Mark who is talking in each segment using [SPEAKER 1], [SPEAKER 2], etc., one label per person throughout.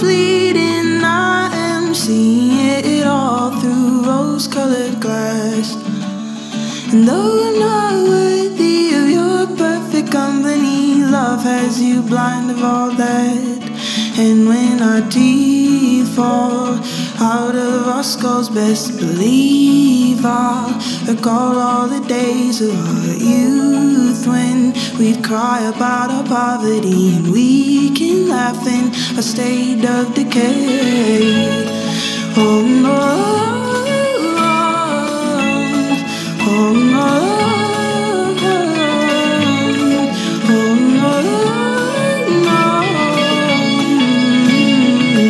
[SPEAKER 1] fleeting. I am seeing it all through rose-colored glass. And though I'm not worthy of your perfect company, love has you blind of all that. And when our teeth fall out of our skulls, best believe I'll recall all the days of our youth, when we'd cry about our poverty and we can laugh in a state of decay. Oh no. Oh no.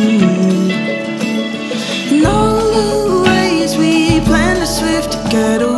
[SPEAKER 1] Get away.